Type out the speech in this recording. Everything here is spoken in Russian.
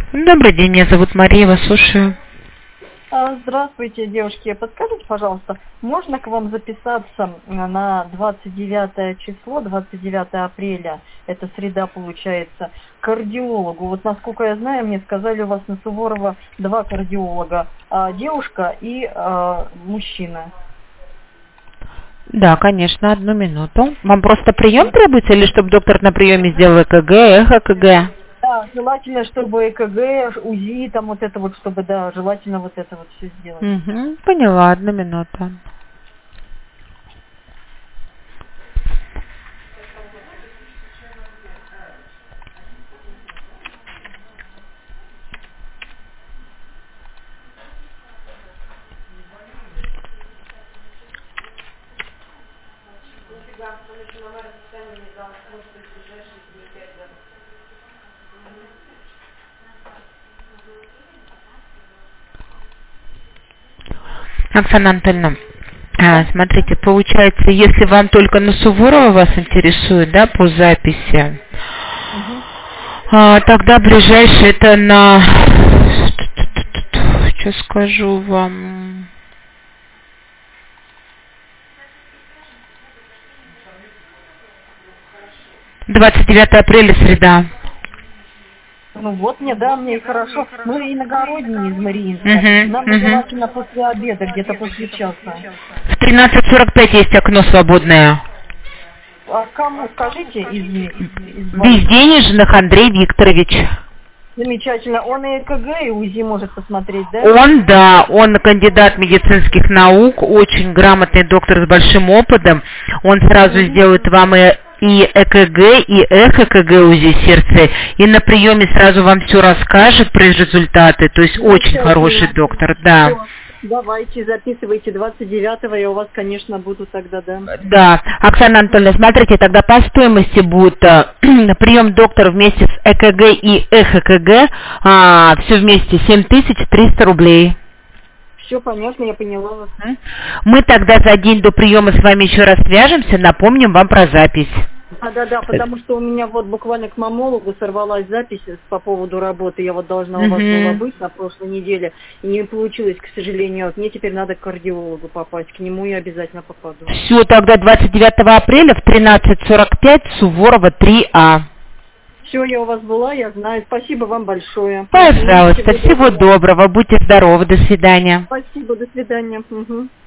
Добрый день, меня зовут Мария, вас слушаю. Здравствуйте, девушки. Подскажите, пожалуйста, можно к вам записаться на 29 число, 29 апреля, это среда получается, к кардиологу? Вот насколько я знаю, мне сказали, у вас на Суворова 2 кардиолога, девушка и мужчина. Да, конечно, одну минуту. Вам просто прием требуется или чтобы доктор на приеме сделал ЭКГ, эхо-КГ? Да, желательно, чтобы ЭКГ, УЗИ, там вот это вот, чтобы, да, желательно вот это вот все сделать. Угу, поняла, одну минуту. Оксана Анатольевна, смотрите, получается, если вам только на Суворова вас интересует, да, по записи, тогда ближайшее это на... Сейчас скажу вам... 29 апреля, среда. Ну вот мне, да, мне и хорошо. Мы иногородние из Мариинска. Нам желательно после обеда, где-то после часа. В 13:45 есть окно свободное. А кому, скажите, из Безденежных Андрей Викторович. Замечательно. Он и ЭКГ, и УЗИ может посмотреть, да? Он, да, он кандидат медицинских наук, очень грамотный доктор с большим опытом. Он сразу сделает вам и ЭКГ, и эхо-КГ УЗИ сердца, и на приеме сразу вам все расскажет про результаты. То есть очень хороший доктор, да. Все. Давайте, записывайте 29-го, я у вас, конечно, буду тогда, да. Да, Оксана Анатольевна, смотрите, тогда по стоимости будет прием доктора вместе с ЭКГ и эхо-КГ, все вместе 7300 рублей. Все понятно, я поняла вас. Мы тогда за день до приема с вами еще раз свяжемся, напомним вам про запись. Да, потому что у меня вот буквально к маммологу сорвалась запись по поводу работы. Я вот должна у вас была быть на прошлой неделе. И не получилось, к сожалению. Вот мне теперь надо к кардиологу попасть. К нему я обязательно попаду. Все, тогда 29 апреля в 13:45 Суворова 3А. Все, я у вас была, я знаю. Спасибо вам большое. Пожалуйста, всего доброго. Будьте здоровы. До свидания. Спасибо, до свидания.